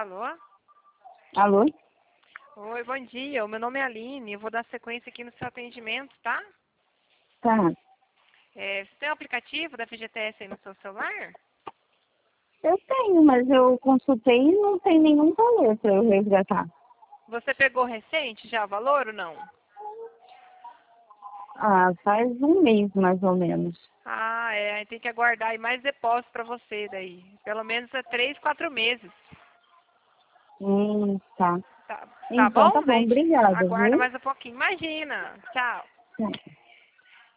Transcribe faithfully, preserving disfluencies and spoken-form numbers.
Alô? Alô? Oi, bom dia. O meu nome é Aline. Eu vou dar sequência aqui no seu atendimento, tá? Tá. É, você tem o aplicativo da F G T S aí no seu celular? Eu tenho, mas eu consultei e não tem nenhum valor para eu resgatar. Você pegou recente já o valor ou não? Ah, faz um mês mais ou menos. Ah, é. Aí tem que aguardar aí mais depósito pra você daí. Pelo menos é três, quatro meses. Hum, tá. Tá, tá Então tá bom? bom, Daí obrigada, aguarda viu? mais um pouquinho. Imagina. Tchau. Tá.